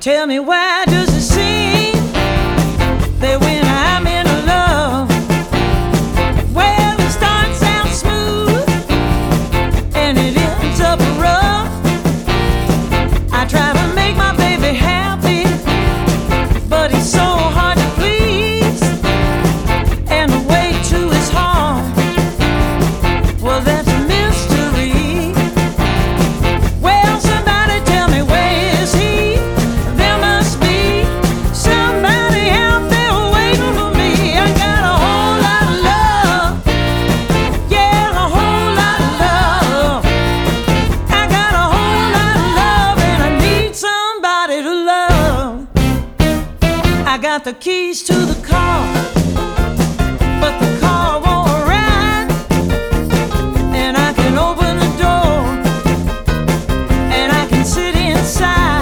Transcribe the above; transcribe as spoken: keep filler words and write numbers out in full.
Tell me, why does it seem that when I'm in love, well, it starts out smooth and it ends up rough? I try to make my baby happy, but he's so hard to please, and the way to his heart, well, that's a mystery. Well, somebody tell me, where is he? There must be somebody out there waiting for me. I got a whole lot of love, yeah, a whole lot of love. I got a whole lot of love, and I need somebody to love. I got the keys to the car, but the car won't ride, and I can open the door and I can sit inside.